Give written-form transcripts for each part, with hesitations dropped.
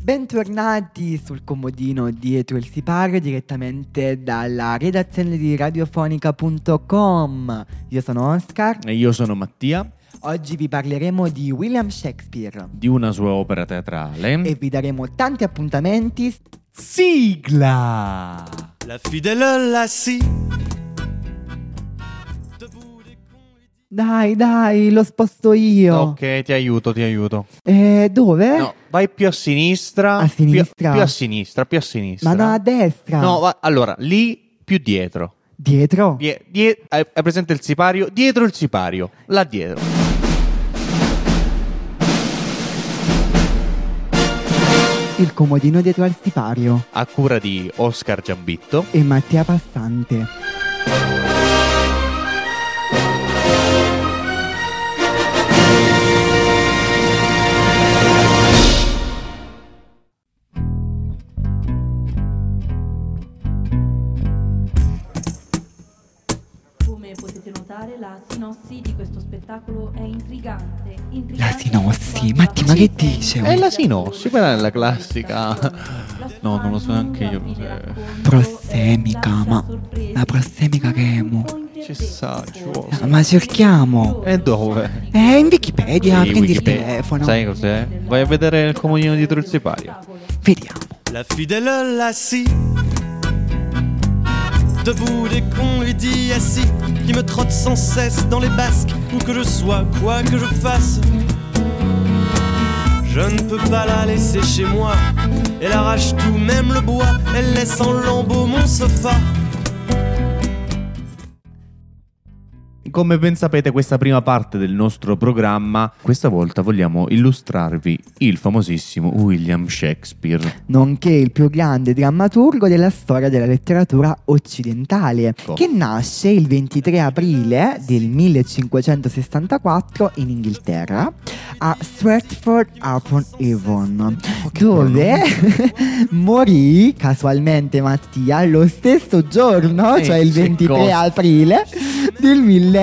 Bentornati sul comodino dietro il sipario direttamente dalla redazione di radiofonica.com. Io sono Oscar E io sono Mattia. Oggi vi parleremo di William Shakespeare, Di una sua opera teatrale. e vi daremo tanti appuntamenti. Sigla! La fidèle lassie. Dai, lo sposto io. Ok, ti aiuto. Dove? No, vai più a sinistra. A sinistra? Più a sinistra. Ma no, a destra. No, allora, lì più dietro. Dietro? Hai presente il sipario? Dietro il sipario. Là dietro. Il comodino dietro al sipario. A cura di Oscar Giambitto. E Mattia Passante. Come potete notare, la sinossi di questo spettacolo è intrigante. La sinossi? Matti, ma che dice? È la sinossi, quella è la classica. No, non lo so neanche io cos'è. Prossemica, ma la prossemica che è mo? Ci sa, ci vuole. Ma cerchiamo. E dove? In Wikipedia, Sì, prendi Wikipedia. il telefono. Sai cos'è? Vai a vedere il comodino dietro il sipario. Vediamo. La fidèle lassie. Debout dès qu'on lui dit assis, qui me trotte sans cesse dans les basques, où que je sois, quoi que je fasse. Je ne peux pas la laisser chez moi. Elle arrache tout, même le bois. Elle laisse en lambeaux mon sofa. Come ben sapete, questa prima parte del nostro programma, questa volta vogliamo illustrarvi il famosissimo William Shakespeare. Nonché il più grande drammaturgo della storia della letteratura occidentale, Ecco. che nasce il 23 aprile del 1564 in Inghilterra a Stratford-upon-Avon, dove morì casualmente Mattia lo stesso giorno, cioè il che 23 cosa? aprile del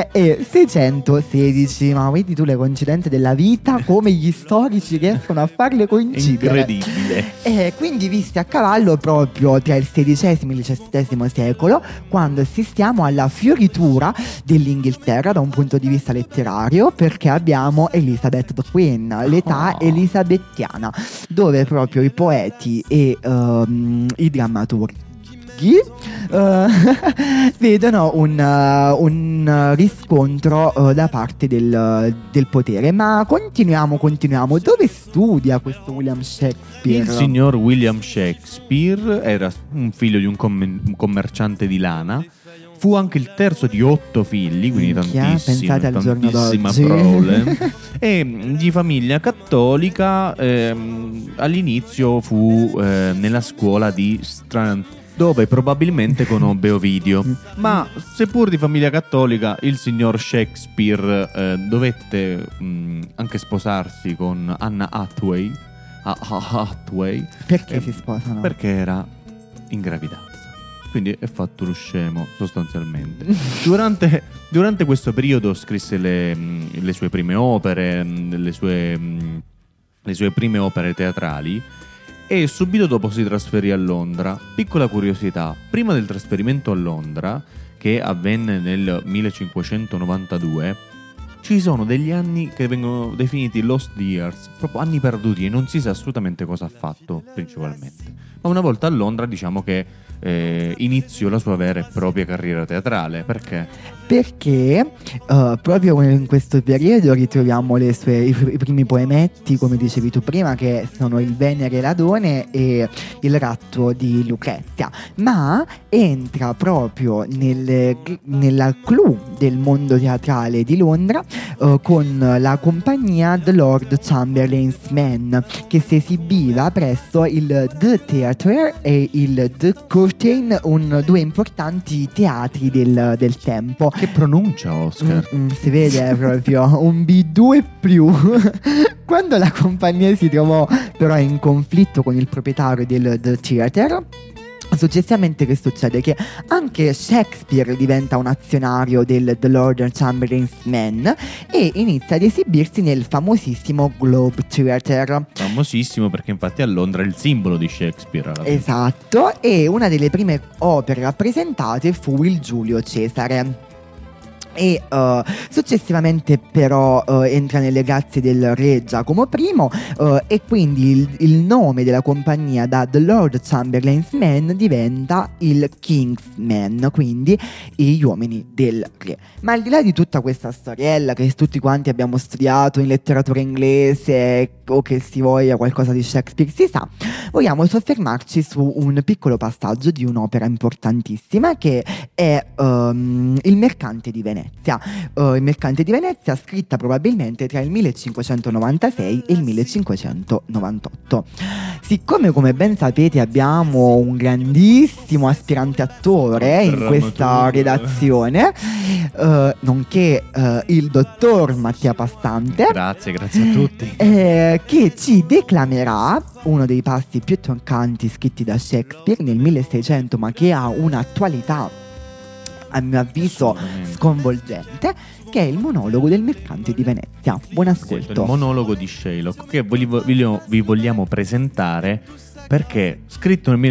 1616. Ma vedi tu le coincidenze della vita, come gli storici riescono a farle coincidere. Incredibile. E quindi visti a cavallo proprio tra il XVI e il XVII secolo, quando assistiamo alla fioritura dell'Inghilterra da un punto di vista letterario, perché abbiamo Elizabeth the Queen, l'età elisabettiana, dove proprio i poeti e i drammaturghi vedono un riscontro da parte del potere. Ma continuiamo. Dove studia questo William Shakespeare? Il signor William Shakespeare era un figlio di un commerciante di lana. Fu anche il terzo di 8 figli, quindi Minchia, pensate al giorno tantissima d'oggi. prole. E di famiglia cattolica. All'inizio fu nella scuola di Strand, dove probabilmente conobbe Ovidio. Ma seppur di famiglia cattolica, il signor Shakespeare dovette anche sposarsi con Anna Hathaway. Perché si sposano? Perché era in gravidanza. Quindi è fatto lo scemo, sostanzialmente. Durante questo periodo scrisse le sue prime opere, le sue prime opere teatrali, e subito dopo si trasferì a Londra. Piccola curiosità: prima del trasferimento a Londra, che avvenne nel 1592, ci sono degli anni che vengono definiti lost years, proprio anni perduti, e non si sa assolutamente cosa ha fatto principalmente. Ma una volta a Londra, diciamo che iniziò la sua vera e propria carriera teatrale. Perché? Perché proprio in questo periodo ritroviamo i primi poemetti, come dicevi tu prima, che sono il Venere e l'Adone e il Ratto di Lucrezia. Ma entra proprio nella clou del mondo teatrale di Londra con la compagnia The Lord Chamberlain's Men, che si esibiva presso il The Theatre e il The Curtain, due importanti teatri del tempo. Che pronuncia, Oscar? Si vede proprio un B2+. Quando la compagnia si trovò però in conflitto con il proprietario del The Theatre, Successivamente che succede? Che anche Shakespeare diventa un azionario del The Lord Chamberlain's Men e inizia ad esibirsi nel famosissimo Globe Theatre. Famosissimo perché infatti a Londra è il simbolo di Shakespeare. Esatto, e una delle prime opere rappresentate fu il Giulio Cesare. E successivamente però entra nelle grazie del re Giacomo I e quindi il nome della compagnia da The Lord Chamberlain's Men diventa il King's Men, quindi gli uomini del re. Ma al di là di tutta questa storiella che tutti quanti abbiamo studiato in letteratura inglese o che si voglia qualcosa di Shakespeare si sa, vogliamo soffermarci su un piccolo passaggio di un'opera importantissima che è Il Mercante di Venezia. Il Mercante di Venezia, scritta probabilmente tra il 1596 e il 1598. Siccome, come ben sapete, abbiamo un grandissimo aspirante attore in questa redazione, nonché il dottor Mattia Passante, grazie a tutti, che ci declamerà uno dei passi più toccanti scritti da Shakespeare nel 1600, ma che ha un'attualità a mio avviso sconvolgente, che è il monologo del Mercante di Venezia. Buon ascolto. Il monologo di Shylock che vi vogliamo presentare perché scritto nel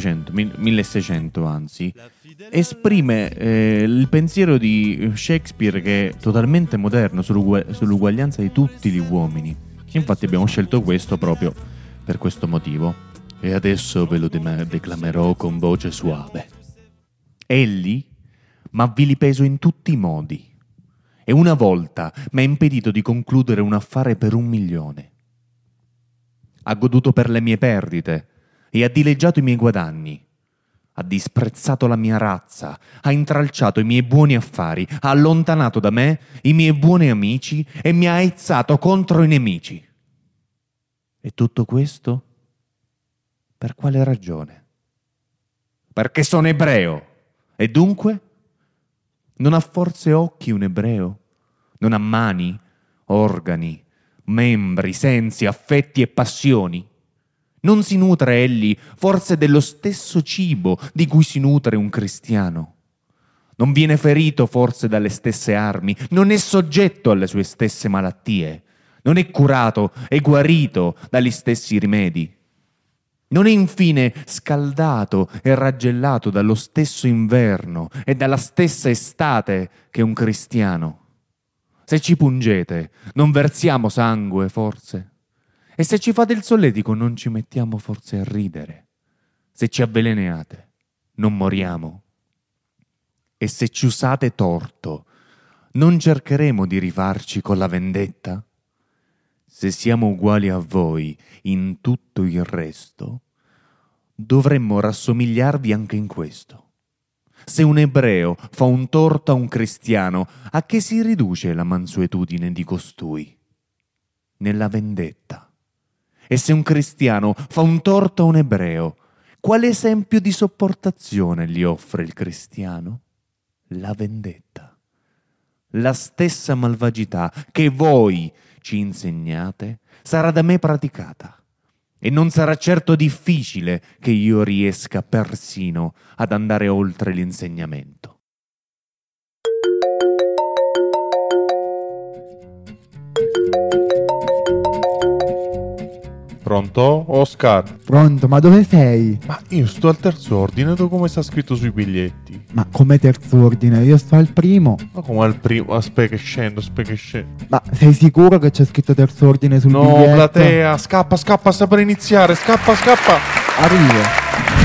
1600 anzi, esprime il pensiero di Shakespeare che è totalmente moderno sull'uguaglianza di tutti gli uomini. Infatti abbiamo scelto questo proprio per questo motivo. E adesso ve lo declamerò con voce suave. Egli m'ha vilipeso in tutti i modi e una volta m'ha impedito di concludere un affare per 1 milione. Ha goduto per le mie perdite e ha dileggiato i miei guadagni. Ha disprezzato la mia razza, ha intralciato i miei buoni affari, ha allontanato da me i miei buoni amici e mi ha aizzato contro i nemici. E tutto questo per quale ragione? Perché sono ebreo e dunque non ha forse occhi un ebreo? Non ha mani, organi, membri, sensi, affetti e passioni? Non si nutre egli forse dello stesso cibo di cui si nutre un cristiano? Non viene ferito forse dalle stesse armi? Non è soggetto alle sue stesse malattie? Non è curato e guarito dagli stessi rimedi? Non è infine scaldato e raggellato dallo stesso inverno e dalla stessa estate che un cristiano? Se ci pungete, non versiamo sangue, forse? E se ci fate il solletico, non ci mettiamo forse a ridere? Se ci avvelenate, non moriamo? E se ci usate torto, non cercheremo di rifarci con la vendetta? Se siamo uguali a voi in tutto il resto, dovremmo rassomigliarvi anche in questo. Se un ebreo fa un torto a un cristiano, a che si riduce la mansuetudine di costui? Nella vendetta. E se un cristiano fa un torto a un ebreo, quale esempio di sopportazione gli offre il cristiano? La vendetta. La stessa malvagità che voi ci insegnate sarà da me praticata. E non sarà certo difficile che io riesca persino ad andare oltre l'insegnamento. Pronto? Oscar? Pronto, ma dove sei? Ma io sto al terzo ordine, tu come sta scritto sui biglietti? Ma come terzo ordine? Io sto al primo. Ma come al primo? Aspetta che scendo. Ma sei sicuro che c'è scritto terzo ordine sul biglietto? No, platea, scappa, sta per iniziare, scappa. Arrivo.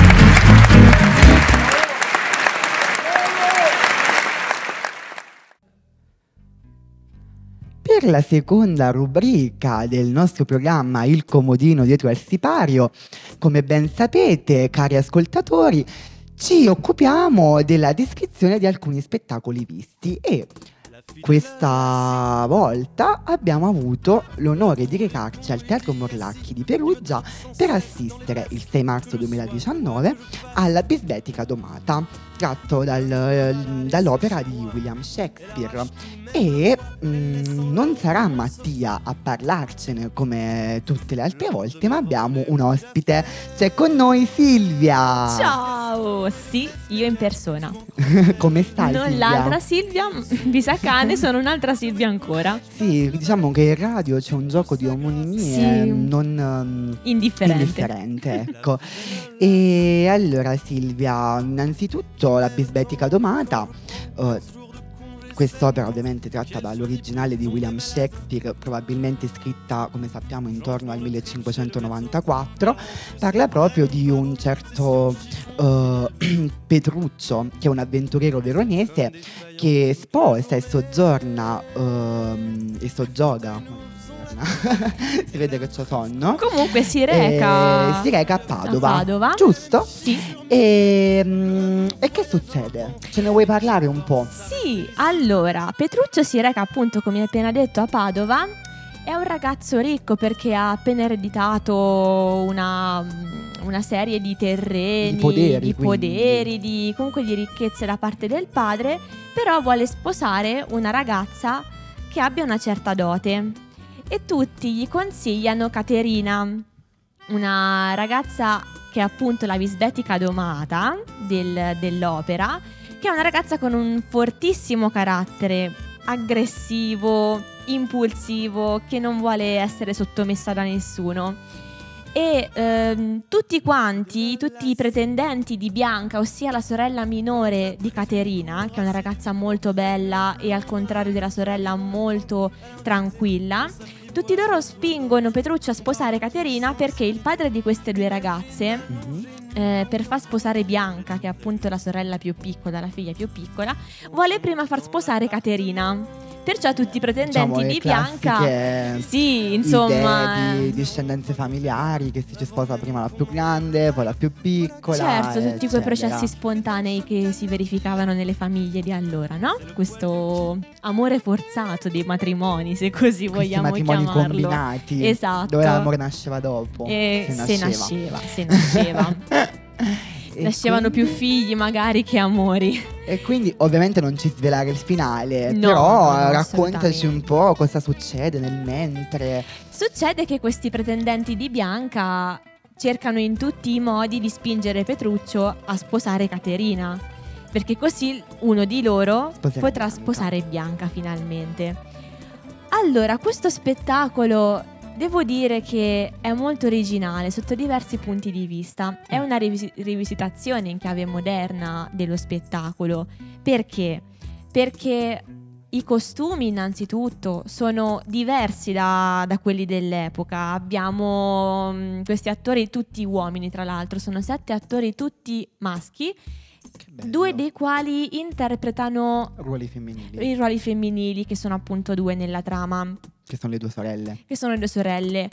Per la seconda rubrica del nostro programma Il comodino dietro al sipario, come ben sapete, cari ascoltatori, ci occupiamo della descrizione di alcuni spettacoli visti e questa volta abbiamo avuto l'onore di recarci al Teatro Morlacchi di Perugia per assistere il 6 marzo 2019 alla Bisbetica Domata, tratto dall'opera di William Shakespeare. E non sarà Mattia a parlarcene come tutte le altre volte, ma abbiamo un ospite. C'è con noi Silvia. Ciao! Ciao, sì, io in persona. Come stai, Non Silvia? l'altra Silvia, Bisacane, sono un'altra Silvia ancora. Sì, diciamo che in radio c'è un gioco di omonimie Sì. non Indifferente. ecco. E allora Silvia, innanzitutto la bisbetica domata, quest'opera ovviamente tratta dall'originale di William Shakespeare, probabilmente scritta, come sappiamo, intorno al 1594, parla proprio di un certo Petruccio, che è un avventuriero veronese che sposa e soggiorna e soggioga. Si vede che c'ho sonno. Comunque si reca a Padova. a Padova. Giusto? Sì. E che succede? Ce ne vuoi parlare un po'? Sì, allora, Petruccio si reca appunto, come hai appena detto, a Padova. È un ragazzo ricco perché ha appena ereditato una serie di terreni, Di poderi, comunque di ricchezze da parte del padre, però vuole sposare una ragazza che abbia una certa dote. E tutti gli consigliano Caterina, una ragazza che è appunto la bisbetica domata dell'opera, che è una ragazza con un fortissimo carattere, aggressivo, impulsivo, che non vuole essere sottomessa da nessuno. E tutti i pretendenti di Bianca, ossia la sorella minore di Caterina, che è una ragazza molto bella e al contrario della sorella molto tranquilla, tutti loro spingono Petruccio a sposare Caterina perché il padre di queste due ragazze, per far sposare Bianca, che è appunto la sorella più piccola, la figlia più piccola, vuole prima far sposare Caterina. Perciò tutti i pretendenti Diciamo, di Bianca, sì, insomma, idee di discendenze familiari, che si sposa prima la più grande, poi la più piccola. certo, tutti quei eccetera. processi spontanei che si verificavano nelle famiglie di allora, no? Questo amore forzato dei matrimoni, se così Questi vogliamo matrimoni chiamarlo. combinati. Esatto. Dove l'amore nasceva dopo. Se nasceva. E Nascevano quindi- più figli magari che amori. E quindi ovviamente non ci svelare il finale, No, però no, raccontaci assolutamente. un po' cosa succede nel mentre. Succede che questi pretendenti di Bianca cercano in tutti i modi di spingere Petruccio a sposare Caterina, perché così uno di loro Sposerà potrà Bianca. sposare Bianca finalmente. Allora, questo spettacolo devo dire che è molto originale sotto diversi punti di vista. È una rivisitazione in chiave moderna dello spettacolo. Perché? Perché i costumi innanzitutto sono diversi da quelli dell'epoca. Abbiamo questi attori tutti uomini, tra l'altro, sono 7 attori tutti maschi, Che bello. 2 dei quali interpretano Ruoli femminili, i ruoli femminili, che sono appunto 2 nella trama, che sono le due sorelle. che sono le 2 sorelle.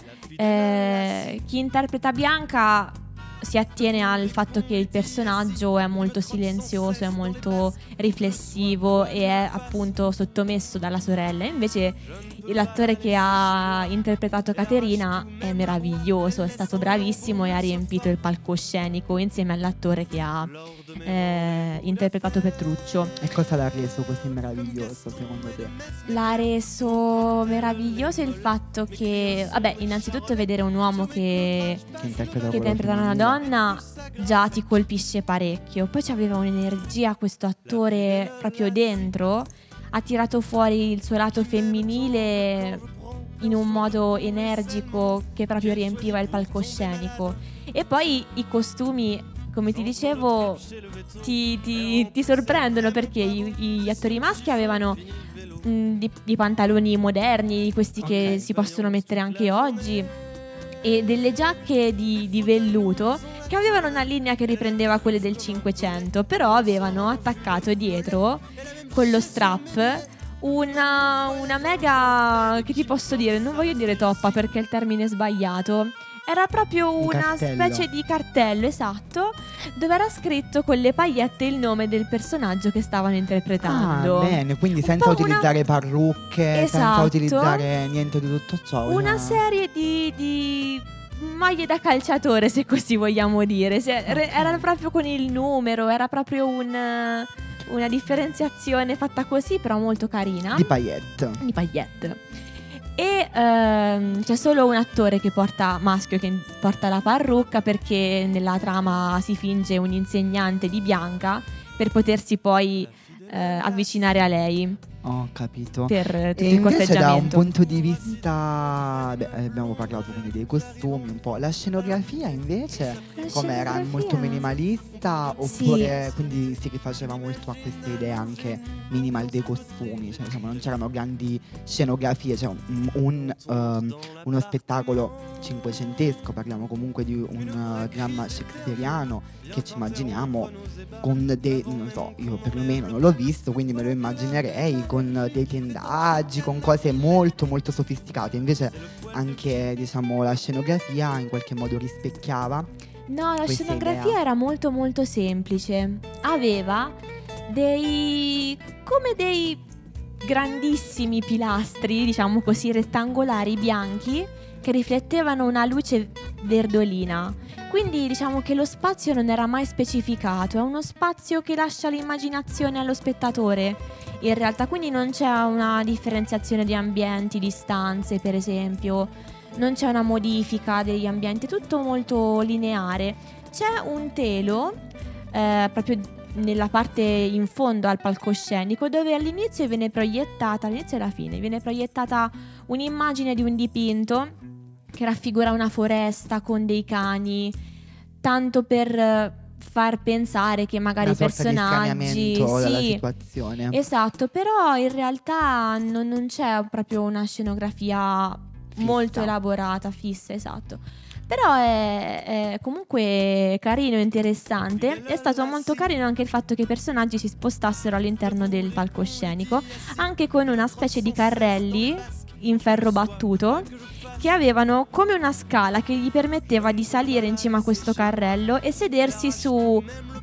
Chi interpreta Bianca si attiene al fatto che il personaggio è molto silenzioso, è molto riflessivo e è appunto sottomesso dalla sorella. Invece l'attore che ha interpretato Caterina è meraviglioso, è stato bravissimo e ha riempito il palcoscenico insieme all'attore che ha interpretato Petruccio. E cosa l'ha reso così meraviglioso secondo te? L'ha reso meraviglioso il fatto che, vabbè, innanzitutto vedere un uomo che interpreta una donna già ti colpisce parecchio. Poi c'aveva un'energia questo attore proprio dentro, ha tirato fuori il suo lato femminile in un modo energico che proprio riempiva il palcoscenico. E poi i costumi, come ti dicevo, ti sorprendono, perché gli attori maschi avevano di pantaloni moderni, questi che si possono mettere anche oggi, e delle giacche di velluto che avevano una linea che riprendeva quelle del 500, però avevano attaccato dietro con lo strap una mega, che ti posso dire, non voglio dire toppa perché il termine è sbagliato, era proprio una cartello. specie di cartello, esatto, dove era scritto con le pagliette il nome del personaggio che stavano interpretando. Ah, bene, quindi Un senza po' utilizzare parrucche, senza Esatto. utilizzare niente di tutto ciò. Una serie di maglie da calciatore, se così vogliamo dire. Era proprio con il numero, era proprio una differenziazione fatta così, però molto carina. di paillette. Di paillette. E c'è solo un attore maschio che porta la parrucca, perché nella trama si finge un insegnante di Bianca per potersi poi avvicinare a lei. Ho capito. Per tutto E il invece corteggiamento. da un punto di vista, abbiamo parlato quindi dei costumi, un po'. La scenografia invece com'era? scenografia? Molto minimalista, oppure quindi si rifaceva molto a queste idee anche minimal dei costumi, cioè diciamo non c'erano grandi scenografie, cioè uno spettacolo cinquecentesco, parliamo comunque di un dramma shakespeariano che ci immaginiamo con non so, io perlomeno non l'ho visto, quindi me lo immaginerei con dei tendaggi, con cose molto molto sofisticate. Invece anche diciamo la scenografia in qualche modo rispecchiava. No, la questa scenografia idea. era molto molto semplice. Aveva dei grandissimi pilastri, diciamo così, rettangolari bianchi che riflettevano una luce verdolina. Quindi diciamo che lo spazio non era mai specificato, è uno spazio che lascia l'immaginazione allo spettatore. In realtà quindi non c'è una differenziazione di ambienti, di stanze per esempio, non c'è una modifica degli ambienti, è tutto molto lineare. C'è un telo proprio nella parte in fondo al palcoscenico, dove all'inizio e alla fine viene proiettata un'immagine di un dipinto che raffigura una foresta con dei cani, tanto per far pensare che magari i Una sorta di personaggi straniamento dalla situazione. esatto, però in realtà non c'è proprio una scenografia molto elaborata, fissa, esatto. Però è comunque carino e interessante. È stato molto carino anche il fatto che i personaggi si spostassero all'interno del palcoscenico, anche con una specie di carrelli in ferro battuto che avevano come una scala che gli permetteva di salire in cima a questo carrello e sedersi su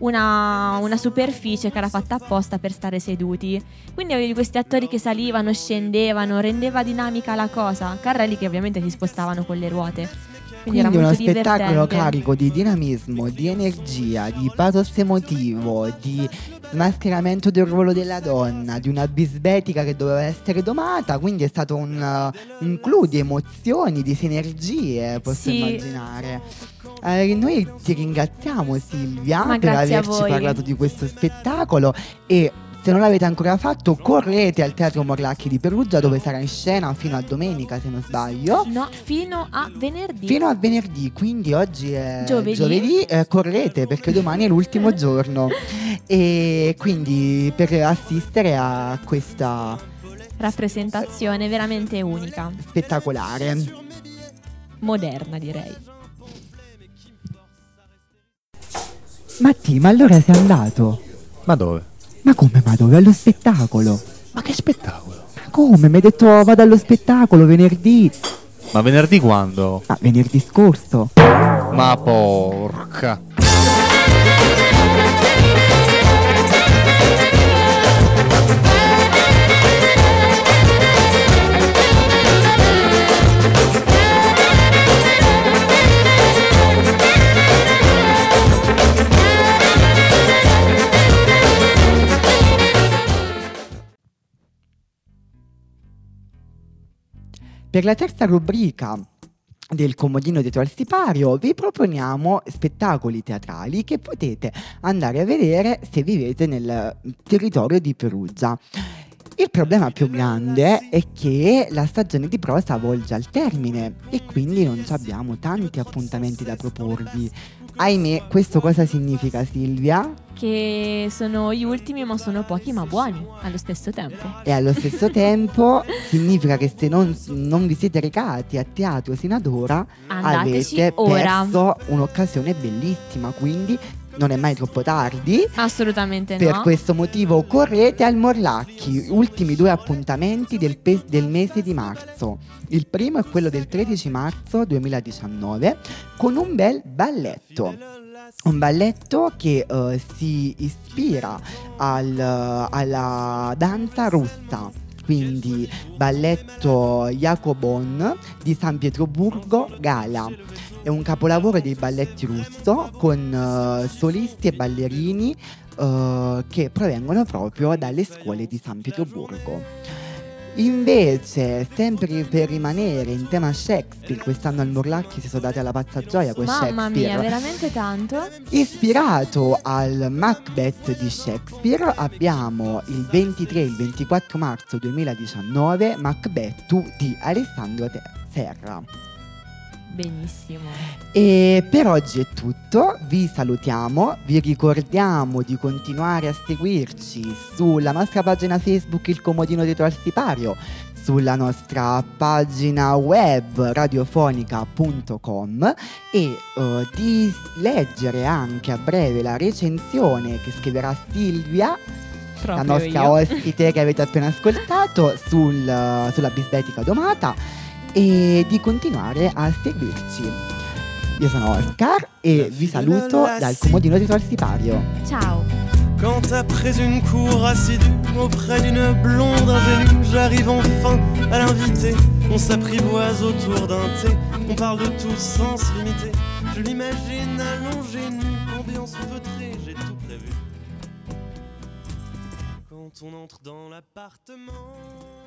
una superficie che era fatta apposta per stare seduti. Quindi avevi questi attori che salivano, scendevano, rendeva dinamica la cosa. Carrelli che ovviamente si spostavano con le ruote. Quindi era uno molto spettacolo divertente. carico di dinamismo, di energia, di pathos emotivo, di mascheramento del ruolo della donna, di una bisbetica che doveva essere domata. Quindi è stato un clou di emozioni, di sinergie, posso Sì. immaginare. Noi ti ringraziamo Silvia Ma per grazie a averci voi. parlato di questo spettacolo, e se non l'avete ancora fatto correte al Teatro Morlacchi di Perugia, dove sarà in scena fino a domenica se non sbaglio. No, fino a venerdì. Fino a venerdì, quindi oggi è Giovedì. correte perché domani è l'ultimo giorno. E quindi per assistere a questa Rappresentazione veramente unica, spettacolare. moderna direi. Matti, ma allora sei andato? Ma dove? Ma come, ma dove? Allo spettacolo? Ma che spettacolo? Ma come? Mi hai detto vado allo spettacolo venerdì. Ma venerdì quando? Ah, venerdì scorso. Ma porca. Per la terza rubrica del Comodino dietro al sipario vi proponiamo spettacoli teatrali che potete andare a vedere se vivete nel territorio di Perugia. Il problema più grande è che la stagione di prosa volge al termine e quindi non abbiamo tanti appuntamenti da proporvi. Ahimè, questo cosa significa, Silvia? Che sono gli ultimi, ma sono pochi ma buoni allo stesso tempo. E allo stesso tempo significa che se non vi siete recati a teatro sino ad ora, Andateci avete ora. perso un'occasione bellissima, quindi non è mai troppo tardi. Assolutamente Per no. questo motivo correte al Morlacchi, ultimi 2 appuntamenti del mese di marzo. Il primo è quello del 13 marzo 2019 con un bel balletto. Un balletto che si ispira alla danza russa. Quindi balletto Jacobon di San Pietroburgo Gala. È un capolavoro dei balletti russo con solisti e ballerini che provengono proprio dalle scuole di San Pietroburgo. Invece, sempre per rimanere in tema Shakespeare, quest'anno al Morlacchi si sono dati alla pazza gioia con Mamma Shakespeare. mia, veramente tanto. Ispirato al Macbeth di Shakespeare, abbiamo il 23 e il 24 marzo 2019 Macbeth di Alessandro Serra. Benissimo. E per oggi è tutto, vi salutiamo, vi ricordiamo di continuare a seguirci sulla nostra pagina Facebook Il Comodino Dietro al Sipario, sulla nostra pagina web radiofonica.com e di leggere anche a breve la recensione che scriverà Silvia, la nostra ospite che avete appena ascoltato sulla Bisbetica Domata, e di continuare a seguirci. Io sono Oscar e vi saluto dal Comodino Dietro al Sipario. Ciao. Quand après une cour assidue auprès d'une blonde ingénue, j'arrive enfin à l'inviter. On s'apprivoise autour d'un thé, on parle de tout sans se limiter. Je l'imagine allongé nu, ambiance feutrée, j'ai tout prévu. Quand on entre dans l'appartement